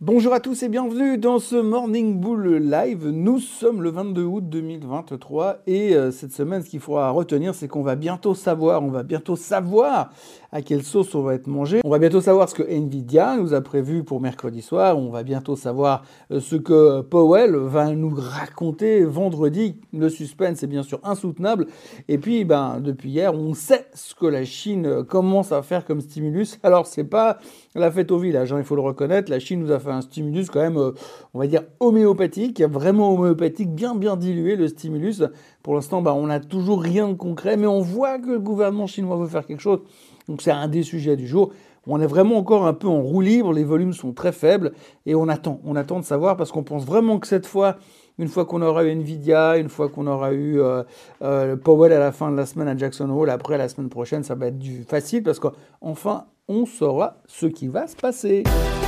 Bonjour à tous et bienvenue dans ce Morning Bull Live. Nous sommes le 22 août 2023 et cette semaine, ce qu'il faudra retenir, c'est qu'on va bientôt savoir, à quelle sauce on va être mangé. On va bientôt savoir ce que Nvidia nous a prévu pour mercredi soir. On va bientôt savoir ce que Powell va nous raconter vendredi. Le suspense est bien sûr insoutenable. Et puis, depuis hier, on sait ce que la Chine commence à faire comme stimulus. Alors, c'est pas la fête au village, hein, il faut le reconnaître. La Chine nous a fait un stimulus quand même, on va dire homéopathique, vraiment homéopathique, bien dilué le stimulus. Pour l'instant, on n'a toujours rien de concret, mais on voit que le gouvernement chinois veut faire quelque chose. Donc c'est un des sujets du jour. On est vraiment encore un peu en roue libre, les volumes sont très faibles et on attend de savoir parce qu'on pense vraiment que cette fois, une fois qu'on aura eu Nvidia, une fois qu'on aura eu Powell à la fin de la semaine à Jackson Hole, après la semaine prochaine, ça va être du facile parce qu'enfin, on saura ce qui va se passer.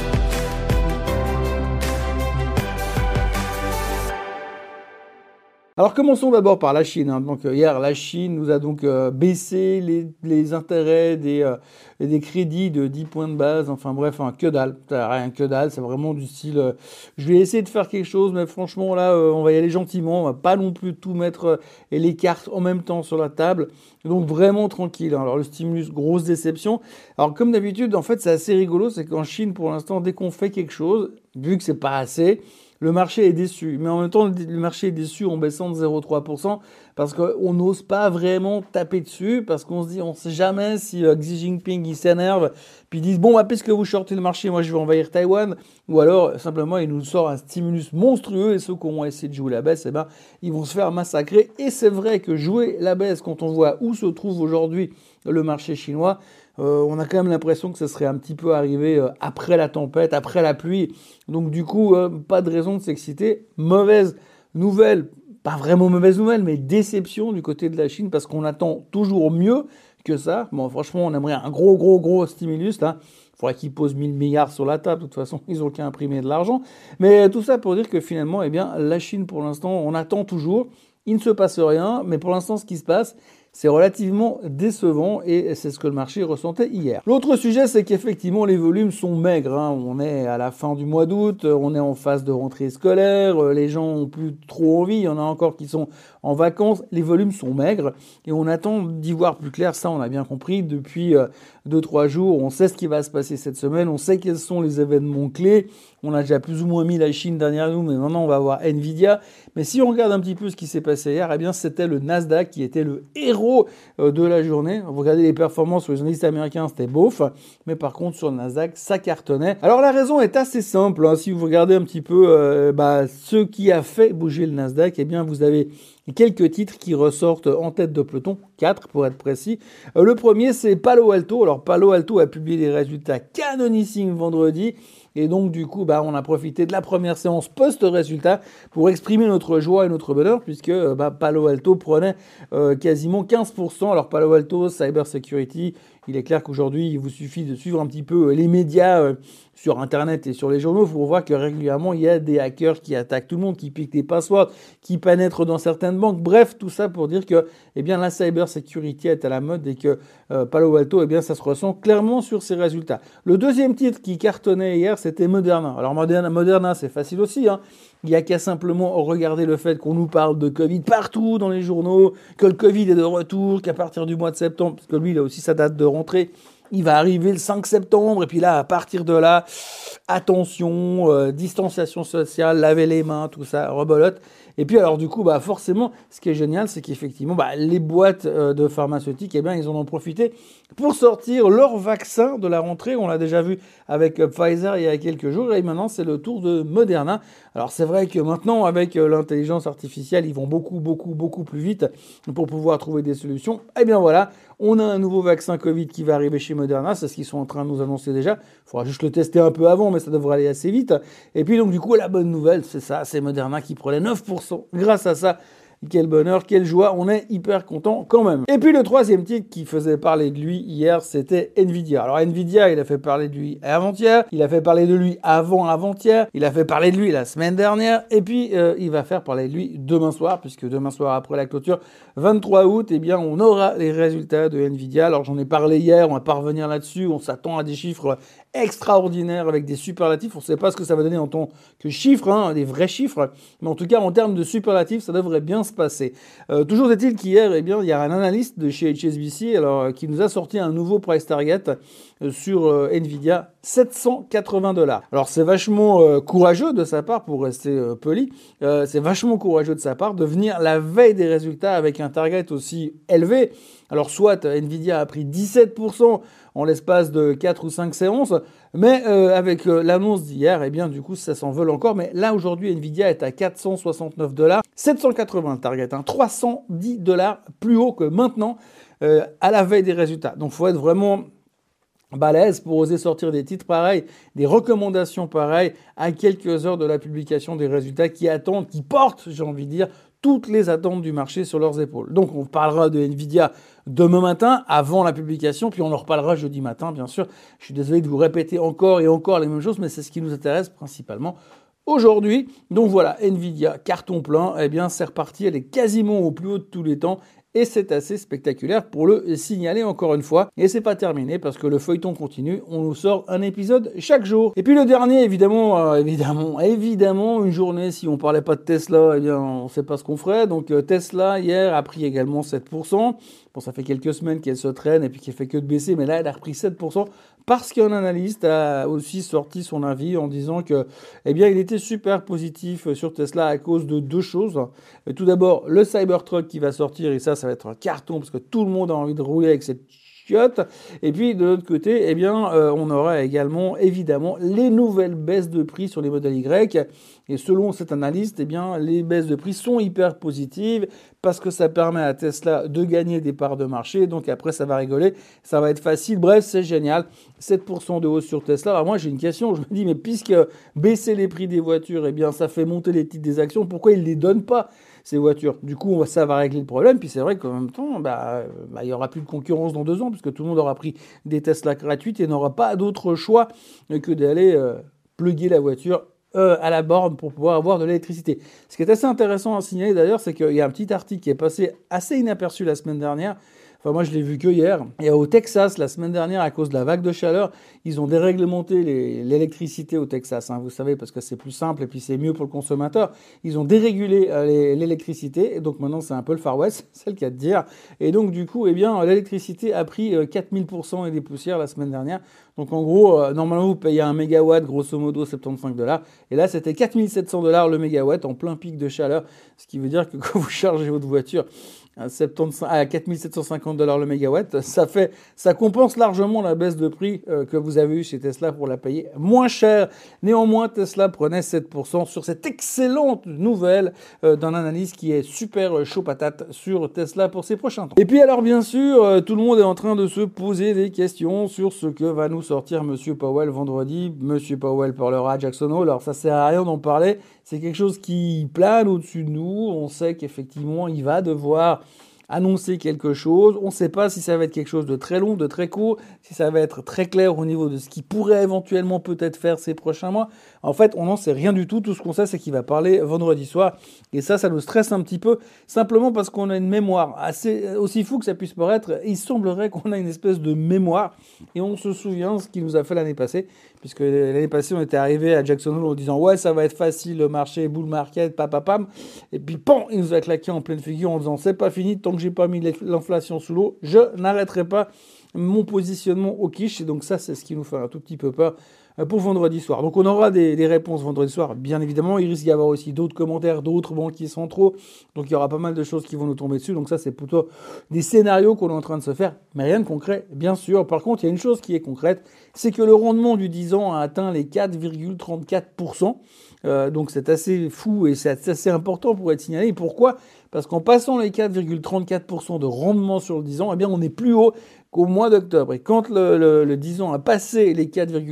Alors commençons d'abord par la Chine. Donc hier, la Chine nous a donc baissé les intérêts des crédits de 10 points de base. Enfin bref, que dalle. Rien que dalle. C'est vraiment du style. Je vais essayer de faire quelque chose, mais franchement là, on va y aller gentiment. On va pas non plus tout mettre les cartes en même temps sur la table. Donc vraiment tranquille. Alors le stimulus, grosse déception. Alors comme d'habitude, en fait, c'est assez rigolo. C'est qu'en Chine, pour l'instant, dès qu'on fait quelque chose, vu que c'est pas assez, le marché est déçu. Mais en même temps, le marché est déçu en baissant de 0,3% parce qu'on n'ose pas vraiment taper dessus, parce qu'on se dit, on ne sait jamais si Xi Jinping il s'énerve, puis ils disent, bon, puisque vous shortez le marché, moi je vais envahir Taïwan, ou alors simplement il nous sort un stimulus monstrueux et ceux qui vont essayer de jouer la baisse, ils vont se faire massacrer. Et c'est vrai que jouer la baisse, quand on voit où se trouve aujourd'hui le marché chinois, on a quand même l'impression que ce serait un petit peu arrivé après la tempête, après la pluie. Donc du coup, pas de raison de s'exciter. Mauvaise nouvelle, pas vraiment mauvaise nouvelle, mais déception du côté de la Chine parce qu'on attend toujours mieux que ça. Bon, franchement, on aimerait un gros stimulus là. Il faudrait qu'ils posent 1000 milliards sur la table. De toute façon, ils ont qu'à imprimer de l'argent. Mais tout ça pour dire que finalement, la Chine, pour l'instant, on attend toujours. Il ne se passe rien, mais pour l'instant, ce qui se passe, c'est relativement décevant et c'est ce que le marché ressentait hier. L'autre sujet, c'est qu'effectivement, les volumes sont maigres. On est à la fin du mois d'août, on est en phase de rentrée scolaire, les gens ont plus trop envie, il y en a encore qui sont en vacances, les volumes sont maigres et on attend d'y voir plus clair. Ça, on a bien compris depuis 2-3 jours. On sait ce qui va se passer cette semaine, on sait quels sont les événements clés. On a déjà plus ou moins mis la Chine derrière nous, mais maintenant on va voir Nvidia. Mais si on regarde un petit peu ce qui s'est passé hier, c'était le Nasdaq qui était le héros de la journée. Vous regardez les performances sur les indices américains, c'était beauf. Mais par contre, sur le Nasdaq, ça cartonnait. Alors la raison est assez simple. Si vous regardez un petit peu ce qui a fait bouger le Nasdaq, vous avez quelques titres qui ressortent en tête de peloton, 4 pour être précis. Le premier, c'est Palo Alto. Alors Palo Alto a publié des résultats canonissimes vendredi. Et donc, du coup, on a profité de la première séance post-résultat pour exprimer notre joie et notre bonheur, puisque Palo Alto prenait quasiment 15%. Alors, Palo Alto, Cyber Security, il est clair qu'aujourd'hui, il vous suffit de suivre un petit peu les médias sur Internet et sur les journaux pour voir que régulièrement, il y a des hackers qui attaquent tout le monde, qui piquent des passwords, qui pénètrent dans certaines banques. Bref, tout ça pour dire que la Cyber Security est à la mode et que Palo Alto, ça se ressent clairement sur ses résultats. Le deuxième titre qui cartonnait hier, c'était Moderna. Alors Moderna, c'est facile aussi, Il n'y a qu'à simplement regarder le fait qu'on nous parle de Covid partout dans les journaux, que le Covid est de retour, qu'à partir du mois de septembre, parce que lui, il a aussi sa date de rentrée, il va arriver le 5 septembre, et puis là, à partir de là, attention, distanciation sociale, laver les mains, tout ça, rebolote. Et puis alors du coup, forcément, ce qui est génial, c'est qu'effectivement, les boîtes de pharmaceutiques, ils en ont profité pour sortir leur vaccin de la rentrée. On l'a déjà vu avec Pfizer il y a quelques jours, et maintenant c'est le tour de Moderna. Alors c'est vrai que maintenant, avec l'intelligence artificielle, ils vont beaucoup plus vite pour pouvoir trouver des solutions. Voilà, on a un nouveau vaccin Covid qui va arriver chez Moderna, c'est ce qu'ils sont en train de nous annoncer déjà. Il faudra juste le tester un peu avant, mais ça devrait aller assez vite. Et puis donc du coup, la bonne nouvelle, c'est ça, c'est Moderna qui prenait 9%. Grâce à ça, quel bonheur, quelle joie, on est hyper content quand même. Et puis le troisième titre qui faisait parler de lui hier, c'était Nvidia. Alors Nvidia, il a fait parler de lui avant-hier, il a fait parler de lui avant-avant-hier, il a fait parler de lui la semaine dernière, et puis il va faire parler de lui demain soir, puisque demain soir après la clôture, 23 août, eh bien on aura les résultats de Nvidia. Alors j'en ai parlé hier, on va pas revenir là-dessus, on s'attend à des chiffres extraordinaires avec des superlatifs. On ne sait pas ce que ça va donner en tant que chiffres, des vrais chiffres, mais en tout cas en termes de superlatifs, ça devrait bien se passer. Toujours est-il qu'hier, eh bien, il y a un analyste de chez HSBC qui nous a sorti un nouveau price target sur Nvidia, $780. Alors c'est vachement courageux de sa part, pour rester poli, c'est vachement courageux de sa part de venir la veille des résultats avec un target aussi élevé. Alors soit Nvidia a pris 17% en l'espace de 4 ou 5 séances, mais avec l'annonce d'hier, eh bien du coup ça s'envole encore. Mais là aujourd'hui Nvidia est à $469, 780 le target, $310 plus haut que maintenant à la veille des résultats. Donc faut être vraiment balèze pour oser sortir des titres pareils, des recommandations pareilles à quelques heures de la publication des résultats qui attendent, qui portent, j'ai envie de dire, toutes les attentes du marché sur leurs épaules. Donc on parlera de Nvidia demain matin, avant la publication, puis on en reparlera jeudi matin, bien sûr. Je suis désolé de vous répéter encore et encore les mêmes choses, mais c'est ce qui nous intéresse principalement aujourd'hui. Donc voilà, Nvidia, carton plein, eh bien c'est reparti, elle est quasiment au plus haut de tous les temps. Et c'est assez spectaculaire pour le signaler encore une fois. Et c'est pas terminé parce que le feuilleton continue. On nous sort un épisode chaque jour. Et puis le dernier, évidemment, une journée, si on parlait pas de Tesla, eh bien, on sait pas ce qu'on ferait. Donc Tesla, hier, a pris également 7%. Bon, ça fait quelques semaines qu'elle se traîne et puis qu'elle fait que de baisser. Mais là, elle a repris 7% parce qu'un analyste a aussi sorti son avis en disant que, eh bien, il était super positif sur Tesla à cause de deux choses. Tout d'abord, le Cybertruck qui va sortir, et ça va être un carton parce que tout le monde a envie de rouler avec cette chiotte. Et puis, de l'autre côté, eh bien, on aura également, évidemment, les nouvelles baisses de prix sur les modèles Y. Et selon cet analyste, eh bien, les baisses de prix sont hyper positives parce que ça permet à Tesla de gagner des parts de marché. Donc après, ça va rigoler, ça va être facile. Bref, c'est génial. 7% de hausse sur Tesla. Alors moi, j'ai une question. Je me dis, mais puisque baisser les prix des voitures, eh bien, ça fait monter les titres des actions, pourquoi ils ne les donnent pas, ces voitures? Du coup, ça va régler le problème. Puis c'est vrai qu'en même temps, il y aura plus de concurrence dans 2 ans puisque tout le monde aura pris des Tesla gratuites et n'aura pas d'autre choix que d'aller plugger la voiture à la borne pour pouvoir avoir de l'électricité. Ce qui est assez intéressant à signaler d'ailleurs, c'est qu'il y a un petit article qui est passé assez inaperçu la semaine dernière. Enfin, moi, je l'ai vu que hier. Et au Texas, la semaine dernière, à cause de la vague de chaleur, ils ont déréglementé l'électricité au Texas. Vous savez, parce que c'est plus simple et puis c'est mieux pour le consommateur. Ils ont dérégulé l'électricité. Et donc maintenant, c'est un peu le Far West, c'est le cas de dire. Et donc, du coup, eh bien, l'électricité a pris 4000% et des poussières la semaine dernière. Donc, en gros, normalement, vous payez un mégawatt, grosso modo, $75. Et là, c'était $4700 le mégawatt en plein pic de chaleur. Ce qui veut dire que quand vous chargez votre voiture à $4750 le mégawatt, ça compense largement la baisse de prix que vous avez eue chez Tesla pour la payer moins cher. Néanmoins, Tesla prenait 7% sur cette excellente nouvelle d'un analyste qui est super chaud patate sur Tesla pour ses prochains temps. Et puis alors bien sûr, tout le monde est en train de se poser des questions sur ce que va nous sortir Monsieur Powell vendredi. Monsieur Powell parlera à Jackson Hole. Alors ça sert à rien d'en parler. C'est quelque chose qui plane au-dessus de nous. On sait qu'effectivement, il va devoir annoncer quelque chose. On ne sait pas si ça va être quelque chose de très long, de très court, si ça va être très clair au niveau de ce qu'il pourrait éventuellement peut-être faire ces prochains mois. En fait, on n'en sait rien du tout. Tout ce qu'on sait, c'est qu'il va parler vendredi soir. Et ça nous stresse un petit peu, simplement parce qu'on a une mémoire assez aussi fou que ça puisse paraître. Il semblerait qu'on a une espèce de mémoire et on se souvient ce qu'il nous a fait l'année passée, puisque l'année passée, on était arrivé à Jackson Hole en disant « Ouais, ça va être facile, le marché, bull market, papapam ». Et puis, pan, il nous a claqué en pleine figure en disant « C'est pas fini, tant que j'ai pas mis l'inflation sous l'eau, je n'arrêterai pas mon positionnement au quiche ». Et donc ça, c'est ce qui nous fait un tout petit peu peur pour vendredi soir. Donc on aura des réponses vendredi soir, bien évidemment. Il risque d'y avoir aussi d'autres commentaires, d'autres banquiers centraux. Donc il y aura pas mal de choses qui vont nous tomber dessus. Donc ça, c'est plutôt des scénarios qu'on est en train de se faire, mais rien de concret, bien sûr. Par contre, il y a une chose qui est concrète, c'est que le rendement du 10 ans a atteint les 4,34%. Donc c'est assez fou et c'est assez important pour être signalé. Et pourquoi ? Parce qu'en passant les 4,34% de rendement sur le 10 ans, eh bien on est plus haut qu'au mois d'octobre. Et quand le 10 ans a passé les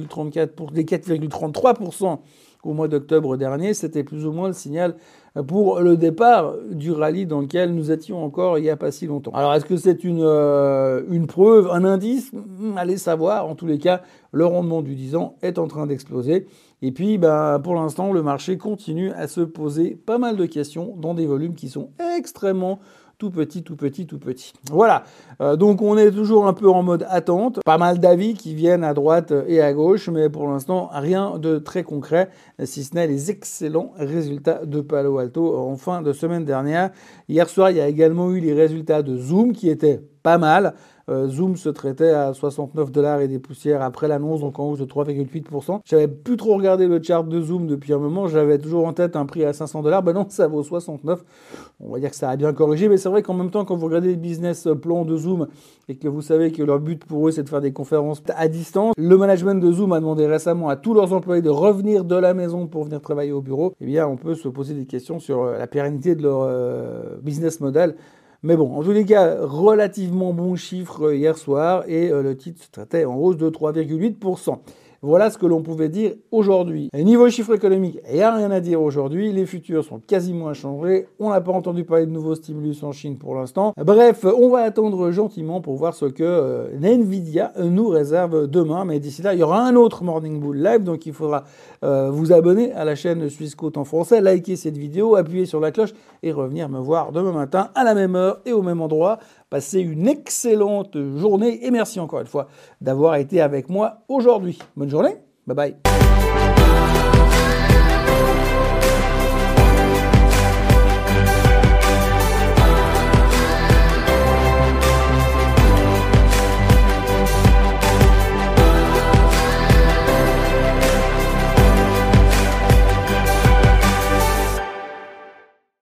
4,33% au mois d'octobre dernier, c'était plus ou moins le signal pour le départ du rallye dans lequel nous étions encore il n'y a pas si longtemps. Alors, est-ce que c'est une preuve, un indice? Allez savoir. En tous les cas, le rendement du 10 ans est en train d'exploser. Et puis, pour l'instant, le marché continue à se poser pas mal de questions dans des volumes qui sont extrêmement tout petit. Voilà. Donc on est toujours un peu en mode attente. Pas mal d'avis qui viennent à droite et à gauche, mais pour l'instant, rien de très concret, si ce n'est les excellents résultats de Palo Alto en fin de semaine dernière. Hier soir, il y a également eu les résultats de Zoom qui étaient pas mal. Zoom se traitait à $69 et des poussières après l'annonce, donc en hausse de 3,8%. J'avais plus trop regardé le chart de Zoom depuis un moment, j'avais toujours en tête un prix à $500. Ben non, ça vaut 69. On va dire que ça a bien corrigé, mais c'est vrai qu'en même temps, quand vous regardez les business plans de Zoom et que vous savez que leur but pour eux, c'est de faire des conférences à distance, le management de Zoom a demandé récemment à tous leurs employés de revenir de la maison pour venir travailler au bureau. Eh bien, on peut se poser des questions sur la pérennité de leur business model. Mais bon, en tous les cas, relativement bon chiffre hier soir et le titre se traitait en hausse de 3,8%. Voilà ce que l'on pouvait dire aujourd'hui. Et niveau chiffre économique, il n'y a rien à dire aujourd'hui. Les futurs sont quasiment inchangés. On n'a pas entendu parler de nouveaux stimulus en Chine pour l'instant. Bref, on va attendre gentiment pour voir ce que Nvidia nous réserve demain. Mais d'ici là, il y aura un autre Morning Bull Live. Donc il faudra vous abonner à la chaîne Suisse Côte en français, liker cette vidéo, appuyer sur la cloche et revenir me voir demain matin à la même heure et au même endroit. Passez une excellente journée et merci encore une fois d'avoir été avec moi aujourd'hui. Bonne journée, bye bye.